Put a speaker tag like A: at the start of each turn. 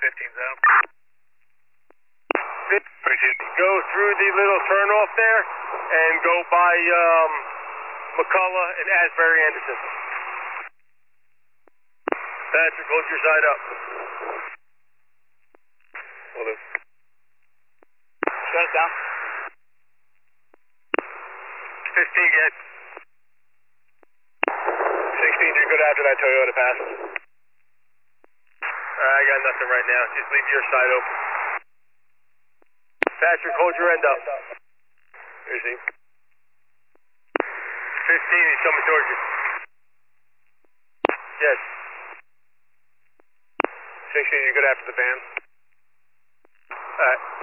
A: 15's out. Go through the little turnoff there and go by McCullough and Asbury Anderson. Patrick, hold your side up. Hold it.
B: Shut it down.
A: 15 get. 16, you're good after that Toyota pass. I got nothing right now. Just leave your side open. Patrick, hold your end up. Here's he. 15, he's coming towards you. Yes. 16, you're good after the van. Alright.